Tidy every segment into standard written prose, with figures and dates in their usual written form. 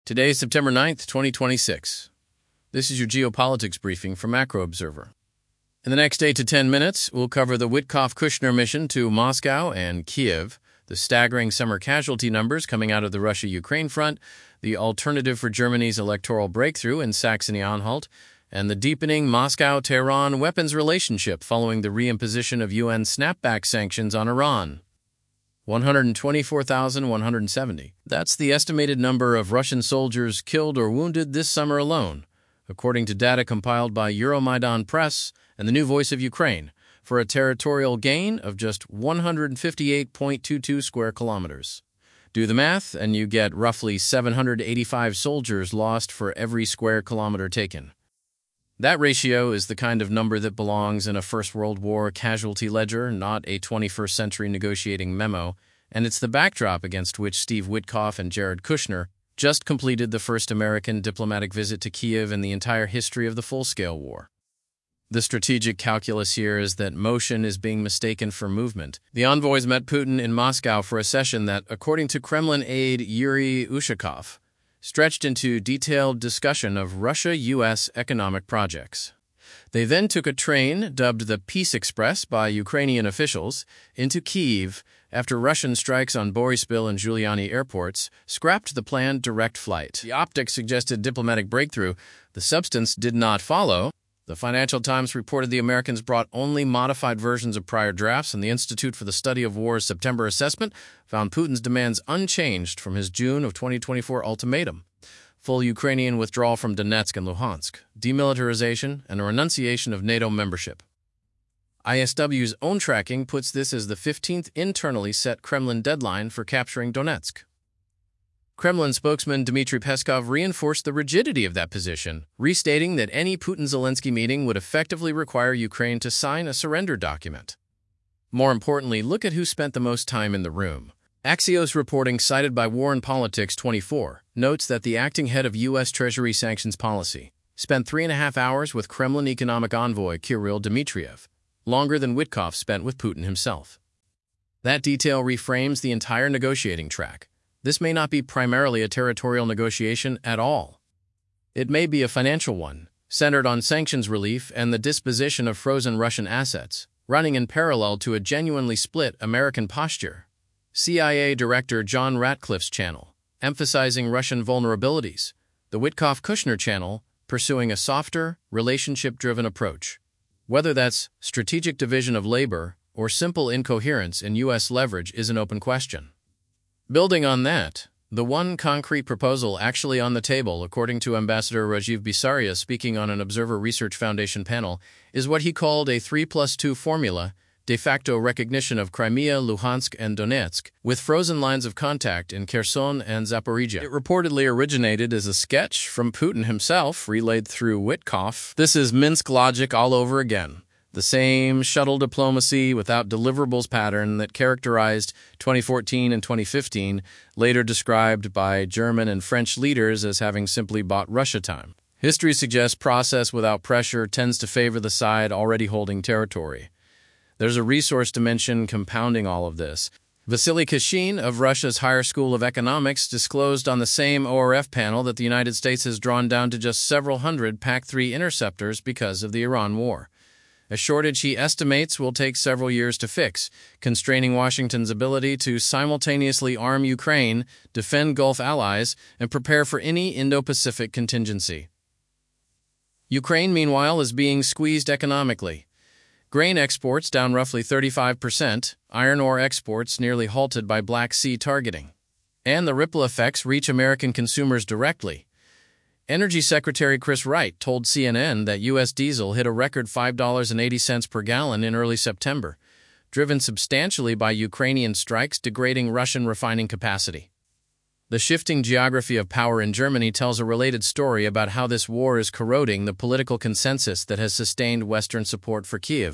Today is September 9th, 2026. This is your geopolitics briefing from Macro Observer. In the next 8 to 10 minutes, we'll cover the Witkoff-Kushner mission to Moscow and Kiev, the staggering summer casualty numbers coming out of the Russia-Ukraine front, the alternative for Germany's electoral breakthrough in Saxony-Anhalt, and the deepening Moscow-Tehran weapons relationship following the reimposition of UN snapback sanctions on Iran. 124,170. That's the estimated number of Russian soldiers killed or wounded this summer alone, according to data compiled by Euromaidan Press and the New Voice of Ukraine, for a territorial gain of just 158.22 square kilometers. Do the math, and you get roughly 785 soldiers lost for every square kilometer taken. That ratio is the kind of number that belongs in a First World War casualty ledger, not a 21st century negotiating memo, and it's the backdrop against which Steve Witkoff and Jared Kushner just completed the first American diplomatic visit to Kiev in the entire history of the full-scale war. The strategic calculus here is that motion is being mistaken for movement. The envoys met Putin in Moscow for a session that, according to Kremlin aide Yuri Ushakov, stretched into detailed discussion of Russia-U.S. economic projects. They then took a train, dubbed the Peace Express by Ukrainian officials, into Kyiv after Russian strikes on Boryspil and Giuliani airports scrapped the planned direct flight. The optics suggested diplomatic breakthrough. The substance did not follow. The Financial Times reported the Americans brought only modified versions of prior drafts, and the Institute for the Study of War's September assessment found Putin's demands unchanged from his June of 2024 ultimatum: full Ukrainian withdrawal from Donetsk and Luhansk, demilitarization, and a renunciation of NATO membership. ISW's own tracking puts this as the 15th internally set Kremlin deadline for capturing Donetsk. Kremlin spokesman Dmitry Peskov reinforced the rigidity of that position, restating that any Putin-Zelensky meeting would effectively require Ukraine to sign a surrender document. More importantly, look at who spent the most time in the room. Axios reporting cited by War and Politics 24 notes that the acting head of U.S. Treasury sanctions policy spent 3.5 hours with Kremlin economic envoy Kirill Dmitriev, longer than Witkoff spent with Putin himself. That detail reframes the entire negotiating track. This may not be primarily a territorial negotiation at all. It may be a financial one, centered on sanctions relief and the disposition of frozen Russian assets, running in parallel to a genuinely split American posture. CIA Director John Ratcliffe's channel, emphasizing Russian vulnerabilities. The Witkoff-Kushner channel, pursuing a softer, relationship-driven approach. Whether that's strategic division of labor or simple incoherence in U.S. leverage is an open question. Building on that, the one concrete proposal actually on the table, according to Ambassador Rajiv Bisaria speaking on an Observer Research Foundation panel, is what he called a 3+2 formula, de facto recognition of Crimea, Luhansk, and Donetsk, with frozen lines of contact in Kherson and Zaporizhia. It reportedly originated as a sketch from Putin himself, relayed through Witkoff. This is Minsk logic all over again. The same shuttle diplomacy without deliverables pattern that characterized 2014 and 2015, later described by German and French leaders as having simply bought Russia time. History suggests process without pressure tends to favor the side already holding territory. There's a resource dimension compounding all of this. Vasily Kashin of Russia's Higher School of Economics disclosed on the same ORF panel that the United States has drawn down to just several hundred PAC-3 interceptors because of the Iran war. A shortage he estimates will take several years to fix, constraining Washington's ability to simultaneously arm Ukraine, defend Gulf allies, and prepare for any Indo-Pacific contingency. Ukraine, meanwhile, is being squeezed economically. Grain exports down roughly 35%, iron ore exports nearly halted by Black Sea targeting. And the ripple effects reach American consumers directly. Energy Secretary Chris Wright told CNN that U.S. diesel hit a record $5.80 per gallon in early September, driven substantially by Ukrainian strikes degrading Russian refining capacity. The shifting geography of power in Germany tells a related story about how this war is corroding the political consensus that has sustained Western support for Kyiv.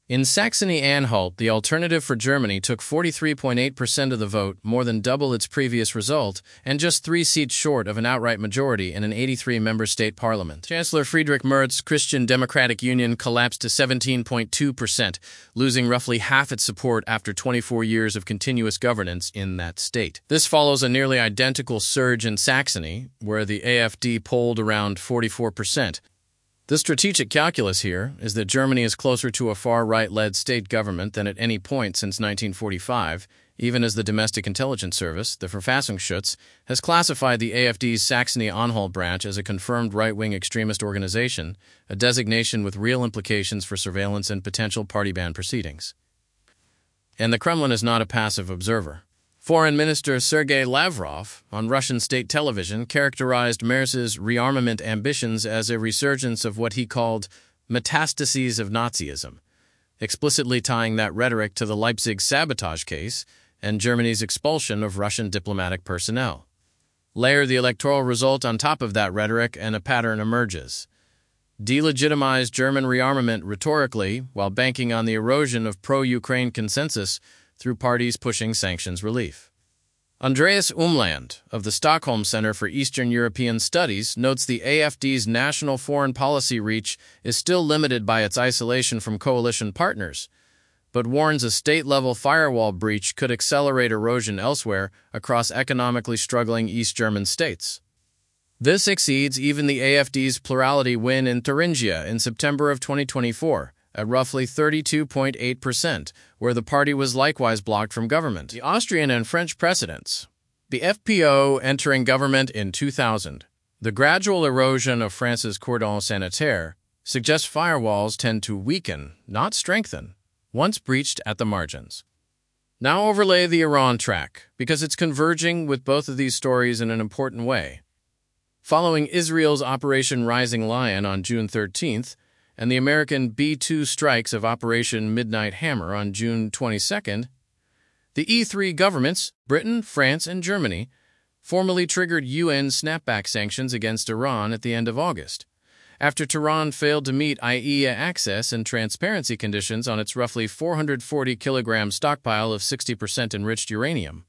In Saxony-Anhalt, the Alternative for Germany took 43.8% of the vote, more than double its previous result, and just 3 seats short of an outright majority in an 83-member state parliament. Chancellor Friedrich Merz's Christian Democratic Union collapsed to 17.2%, losing roughly half its support after 24 years of continuous governance in that state. This follows a nearly identical surge in Saxony, where the AfD polled around 44%. The strategic calculus here is that Germany is closer to a far-right-led state government than at any point since 1945, even as the Domestic Intelligence Service, the Verfassungsschutz, has classified the AfD's Saxony-Anhalt branch as a confirmed right-wing extremist organization, a designation with real implications for surveillance and potential party ban proceedings. And the Kremlin is not a passive observer. Foreign Minister Sergei Lavrov, on Russian state television, characterized Merz's rearmament ambitions as a resurgence of what he called metastases of Nazism, explicitly tying that rhetoric to the Leipzig sabotage case and Germany's expulsion of Russian diplomatic personnel. Layer the electoral result on top of that rhetoric and a pattern emerges. Delegitimize German rearmament rhetorically while banking on the erosion of pro-Ukraine consensus through parties pushing sanctions relief. Andreas Umland of the Stockholm Center for Eastern European Studies notes the AfD's national foreign policy reach is still limited by its isolation from coalition partners, but warns a state-level firewall breach could accelerate erosion elsewhere across economically struggling East German states. This exceeds even the AfD's plurality win in Thuringia in September of 2024, at roughly 32.8%, where the party was likewise blocked from government. The Austrian and French precedents. The FPÖ entering government in 2000. The gradual erosion of France's cordon sanitaire suggests firewalls tend to weaken, not strengthen, once breached at the margins. Now overlay the Iran track, because it's converging with both of these stories in an important way. Following Israel's Operation Rising Lion on June 13th, and the American B-2 strikes of Operation Midnight Hammer on June 22nd, the E3 governments, Britain, France, and Germany, formally triggered UN snapback sanctions against Iran at the end of August, after Tehran failed to meet IAEA access and transparency conditions on its roughly 440-kilogram stockpile of 60% enriched uranium.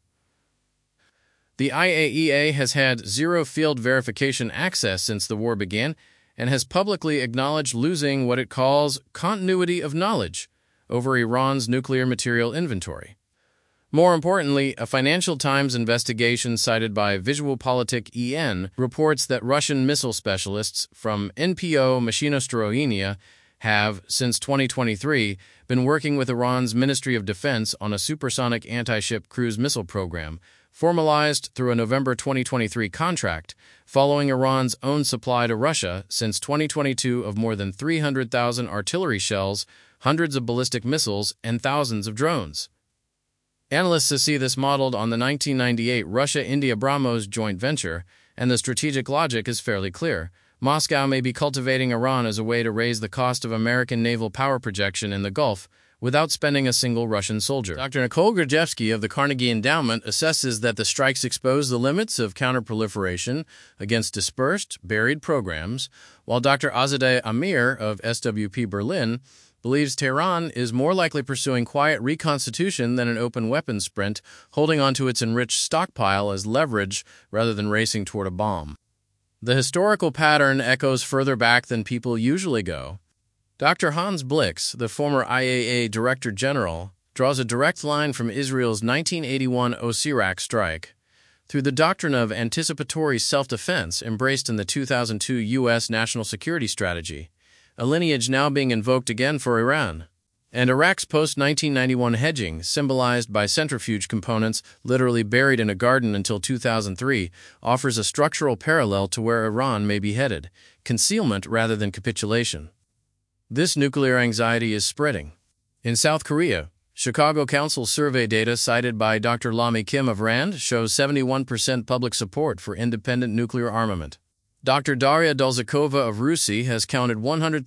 The IAEA has had zero field verification access since the war began, and has publicly acknowledged losing what it calls continuity of knowledge over Iran's nuclear material inventory. More importantly, a Financial Times investigation cited by Visualpolitik EN reports that Russian missile specialists from NPO Mashinostroyenia have, since 2023, been working with Iran's Ministry of Defense on a supersonic anti-ship cruise missile program, formalized through a November 2023 contract, following Iran's own supply to Russia since 2022 of more than 300,000 artillery shells, hundreds of ballistic missiles, and thousands of drones. Analysts see this modeled on the 1998 Russia-India BrahMos joint venture, and the strategic logic is fairly clear. Moscow may be cultivating Iran as a way to raise the cost of American naval power projection in the Gulf, without spending a single Russian soldier. Dr. Nicole Grajewski of the Carnegie Endowment assesses that the strikes expose the limits of counterproliferation against dispersed, buried programs, while Dr. Azadeh Amir of SWP Berlin believes Tehran is more likely pursuing quiet reconstitution than an open weapons sprint, holding onto its enriched stockpile as leverage rather than racing toward a bomb. The historical pattern echoes further back than people usually go. Dr. Hans Blix, the former IAEA Director General, draws a direct line from Israel's 1981 Osirak strike through the doctrine of anticipatory self-defense embraced in the 2002 U.S. National Security Strategy, a lineage now being invoked again for Iran, and Iraq's post-1991 hedging, symbolized by centrifuge components literally buried in a garden until 2003, offers a structural parallel to where Iran may be headed, concealment rather than capitulation. This nuclear anxiety is spreading. In South Korea, Chicago Council survey data cited by Dr. Lamy Kim of RAND shows 71% public support for independent nuclear armament. Dr. Daria Dolzakova of RUSI has counted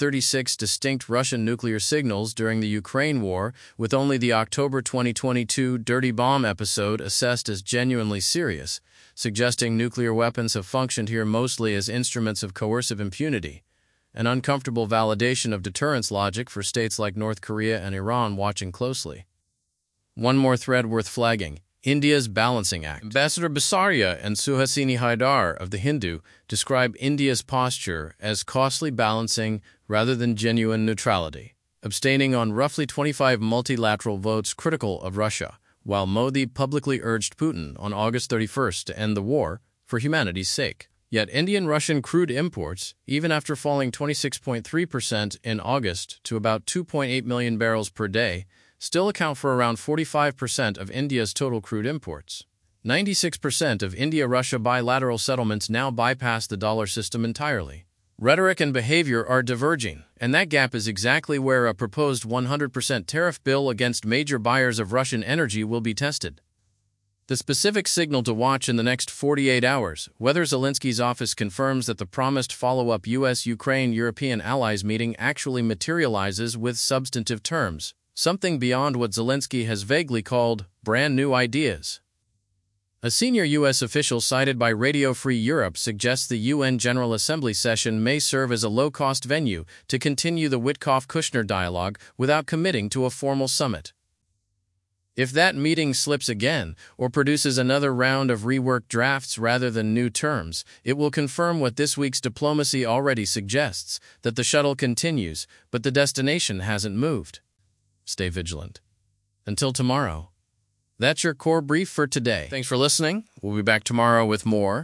136 distinct Russian nuclear signals during the Ukraine war, with only the October 2022 dirty bomb episode assessed as genuinely serious, suggesting nuclear weapons have functioned here mostly as instruments of coercive impunity. an uncomfortable validation of deterrence logic for states like North Korea and Iran watching closely. One more thread worth flagging: India's Balancing Act. Ambassador Basaria and Suhasini Haidar of The Hindu describe India's posture as costly balancing rather than genuine neutrality, abstaining on roughly 25 multilateral votes critical of Russia, while Modi publicly urged Putin on August 31st to end the war for humanity's sake. Yet Indian-Russian crude imports, even after falling 26.3% in August to about 2.8 million barrels per day, still account for around 45% of India's total crude imports. 96% of India-Russia bilateral settlements now bypass the dollar system entirely. Rhetoric and behavior are diverging, and that gap is exactly where a proposed 100% tariff bill against major buyers of Russian energy will be tested. The specific signal to watch in the next 48 hours, whether Zelensky's office confirms that the promised follow-up U.S.-Ukraine-European allies meeting actually materializes with substantive terms, something beyond what Zelensky has vaguely called brand new ideas. A senior U.S. official cited by Radio Free Europe suggests the UN General Assembly session may serve as a low-cost venue to continue the Witkoff-Kushner dialogue without committing to a formal summit. If that meeting slips again or produces another round of reworked drafts rather than new terms, it will confirm what this week's diplomacy already suggests, that the shuttle continues, but the destination hasn't moved. Stay vigilant. Until tomorrow. That's your core brief for today. Thanks for listening. We'll be back tomorrow with more.